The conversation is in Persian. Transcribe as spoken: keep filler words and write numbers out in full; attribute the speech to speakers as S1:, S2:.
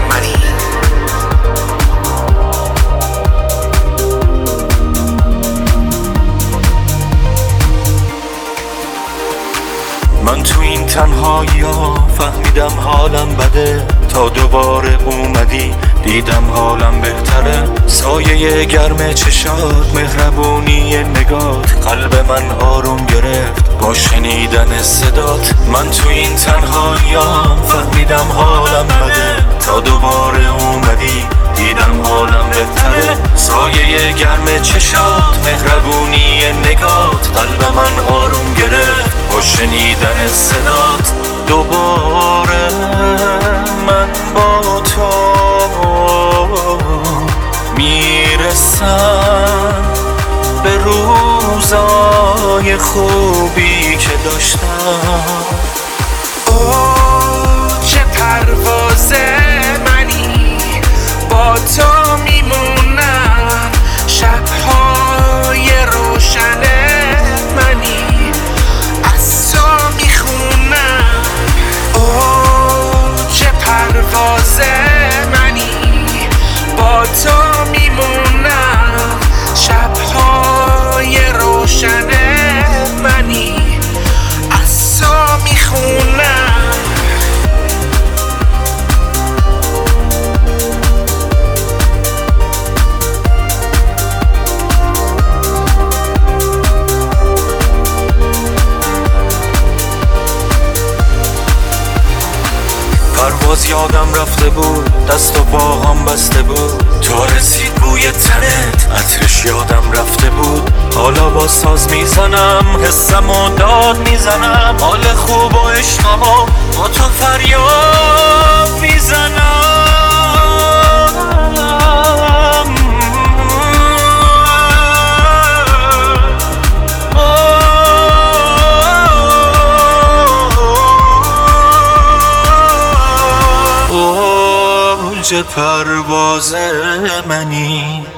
S1: منی.
S2: من تو این تنهایی ها فهمیدم حالم بده، تا دوباره اومدی دیدم حالم بهتره. سایه گرم چشات، مهربونی نگات، قلب من آروم گرفت با شنیدن صدات. من تو این تنهایی ها فهمیدم حالم بده، تا دوباره اومدی دیدم حالم بهتره. سایه گرم چشات، مهربونی نگات، قلب من آروم گرفت با شنیدن صدات. دوباره من با تو میرسم به روزای خوبی که داشتم.
S1: اوه چه پرواز منی، با تو میمونم شبهای روشن منی، از تو میخونم. اوه چه پرواز منی، با تو میمونم شبهای روشن منی، از تو میخونم.
S2: پرواز یادم رفته بود، دست و باهام بسته بود، تا رسید بوی تنت، عطرش یادم رفته بود. حالا با ساز میزنم، حسم و داد میزنم، حال خوب و عشقم و با تو فریاد میزنم. اوج پرواز منی.